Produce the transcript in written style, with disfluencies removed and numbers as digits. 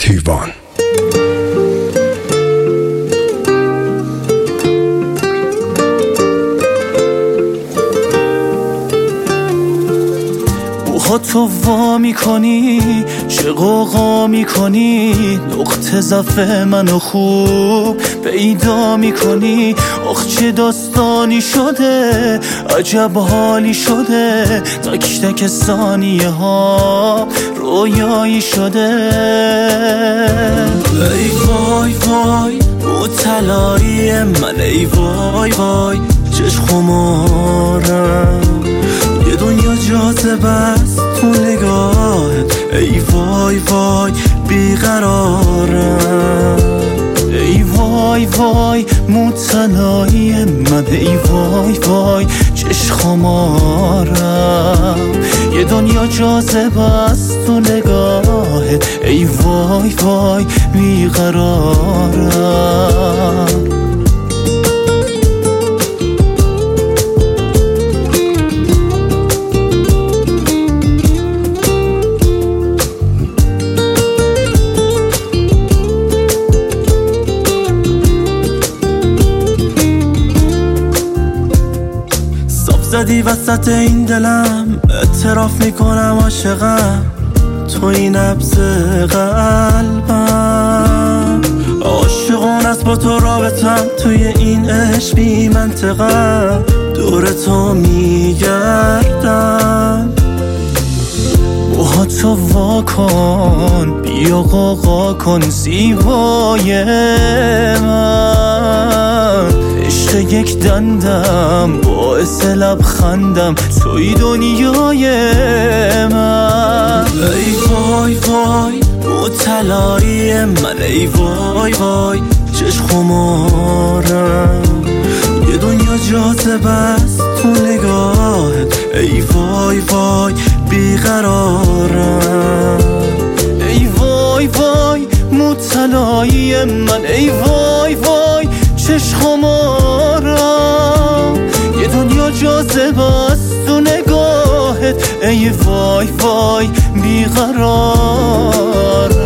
کیوان. تو وا میکنی چه قوقا میکنی، نقطه ضعف منو خوب پیدا میکنی. آخ چه داستانی شده، عجب حالی شده، تک تک ثانیه ها رویایی شده. ای وای وای مطلعی من، ای وای وای چشم خمارم، یه دنیا جاذبه است تو نگاهت. ای وای وای بیقرارم، ای وای وای مطلعی من، ای وای وای چشم خمارم، یه دنیا جاذبه است تو نگاهت. ای وای وای بیقرارم. زدی وسط این دلم، اعتراف میکنم عاشقم، تو این نبض قلبم. عاشقون است با تو رابطم، توی این عشق بی منطقم، دور تو میگردم. موهاتو وا کن، بیا قوقا کن زیبای من، عشق یک دندم باعث لبخندم، توی دنیای من. ای وای وای مطلعی من، ای وای وای چشم خمارم، یه دنیا جاذبه است تو نگاهت. ای وای وای بیقرارم، ای وای وای مطلعی من، ای وای وای چشم خمارم، یه دنیا جاذبه است تو نگاهت. ای وای وای بیقرار.